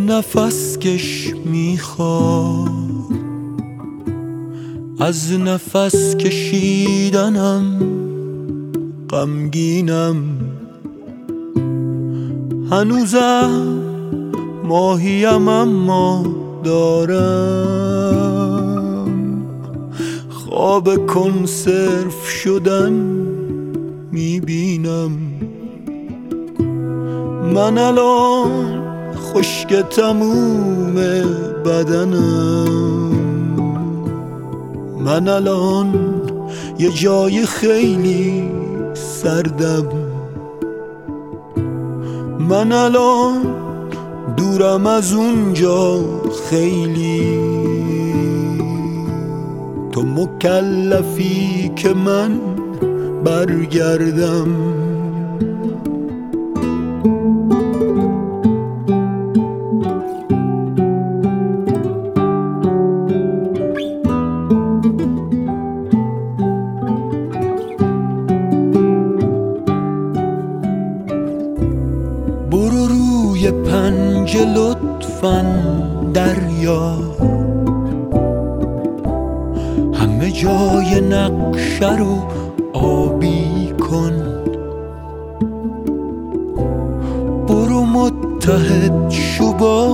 نفس کش میخواد، از نفس کشیدنم غمگینم. هنوزم ماهیم اما دارم خواب کنسرو شدن میبینم. من الان خشک تموم بدنم، من الان یه جای خیلی سردم، من الان دورم از اونجا خیلی. تو مکلفی که من برگردم. برو روی پنجه لطفاً دریا، همه جای نقشه رو آبی کن. برو متحد شو با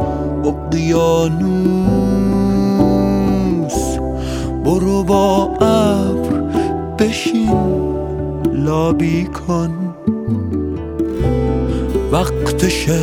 اقیانوس، برو با ابر بشین لابی کن. وقتشه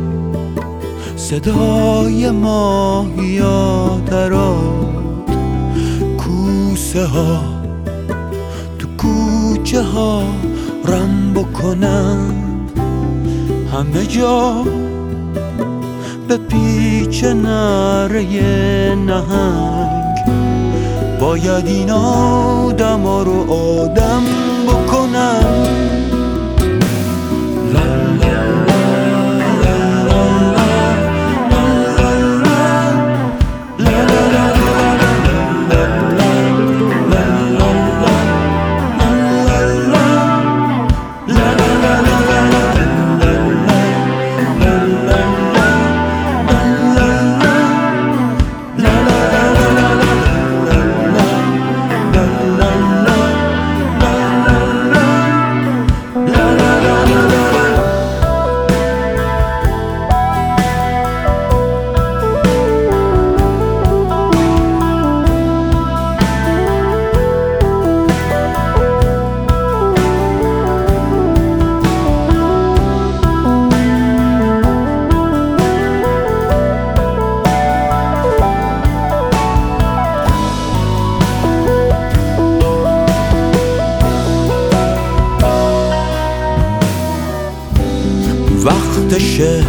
صدای ماهیا دراد، کوسه ها تو کوچه ها رم بکنن. همه جا به پیچ نره نهنگ، باید این آدم ها رو آدم بکنن. وقتشه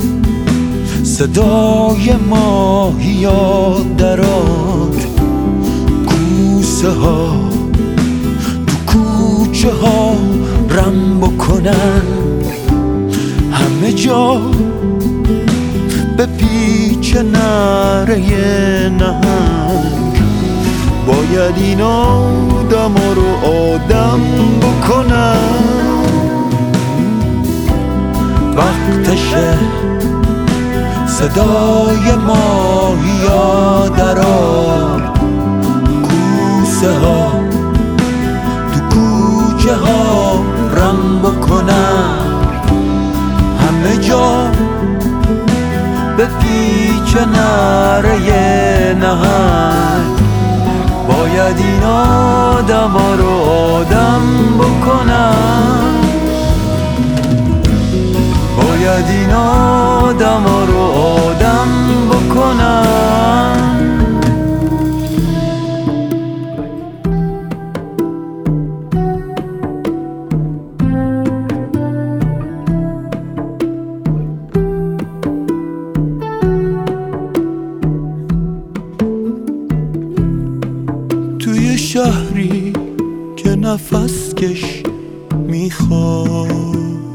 صدای ماهیا دراد، کوسه ها تو کوچه ها رم بکنن. همه جا به پیچ نره نهنگ، باید این آدم ها رو آدم بکنن. وقتشه صدای ماهیا دراد، کوسه ها تو کوچه ها رم بکنن. همه جا به پیچ نره نهنگ، باید این آدم ها رو آدم بکنن. باید این آدم ها رو آدم بکنن. توی شهری که نفس کش میخواد،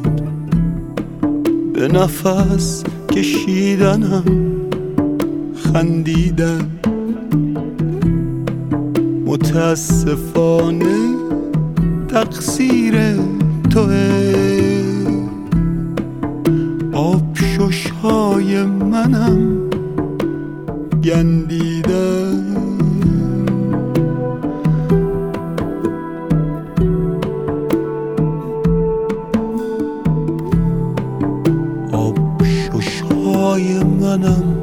به نفس کشیدنم خندیدن. متاسفانه تقصیر توه، آبشش‌های منم گندیده آب ششهای منم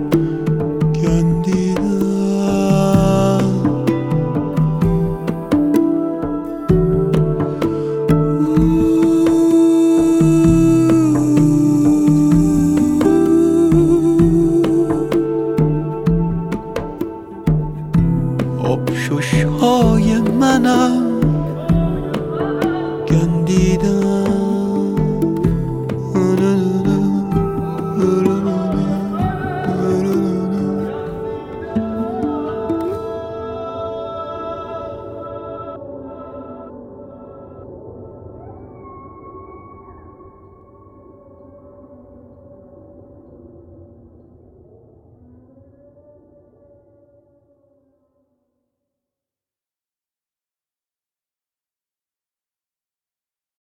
گندیده آب ششهای منم گندیدم